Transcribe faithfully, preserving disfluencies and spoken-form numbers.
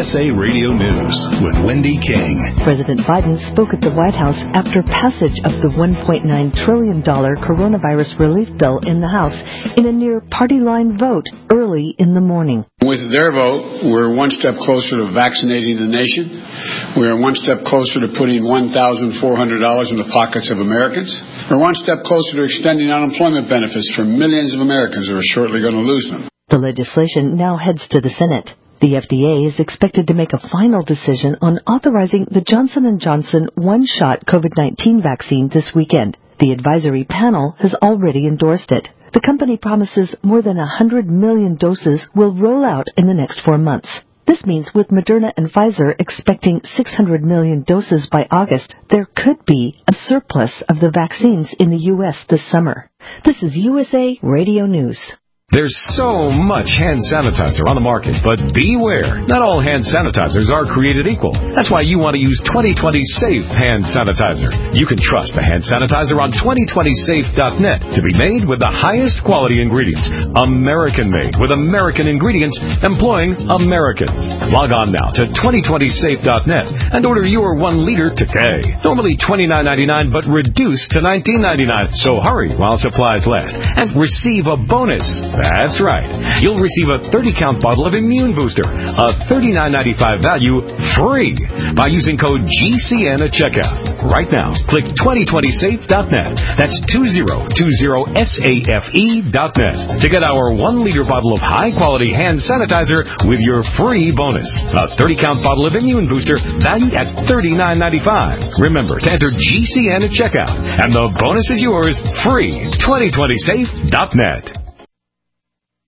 S A Radio News with Wendy King. President Biden spoke at the White House after passage of the one point nine trillion dollars coronavirus relief bill in the House in a near party line vote early in the morning. With their vote, we're one step closer to vaccinating the nation. We're one step closer to putting one thousand four hundred dollars in the pockets of Americans. We're one step closer to extending unemployment benefits for millions of Americans who are shortly going to lose them. The legislation now heads to the Senate. The F D A is expected to make a final decision on authorizing the Johnson and Johnson one-shot COVID nineteen vaccine this weekend. The advisory panel has already endorsed it. The company promises more than one hundred million doses will roll out in the next four months. This means with Moderna and Pfizer expecting six hundred million doses by August, there could be a surplus of the vaccines in the U S this summer. This is U S A Radio News. There's so much hand sanitizer on the market, but beware. Not all hand sanitizers are created equal. That's why you want to use twenty twenty Safe Hand Sanitizer. You can trust the hand sanitizer on twenty twenty safe dot net to be made with the highest quality ingredients. American-made with American ingredients employing Americans. Log on now to twenty twenty safe dot net and order your one liter today. Normally twenty-nine ninety-nine, but reduced to nineteen ninety-nine. So hurry while supplies last and receive a bonus. That's right. You'll receive a thirty count bottle of Immune Booster, a thirty-nine ninety-five value, free by using code G C N at checkout. Right now, click twenty twenty safe dot net. That's twenty twenty safe dot net to get our one liter bottle of high-quality hand sanitizer with your free bonus. A thirty count bottle of Immune Booster valued at thirty-nine ninety-five. Remember to enter G C N at checkout, and the bonus is yours free. twenty twenty safe dot net.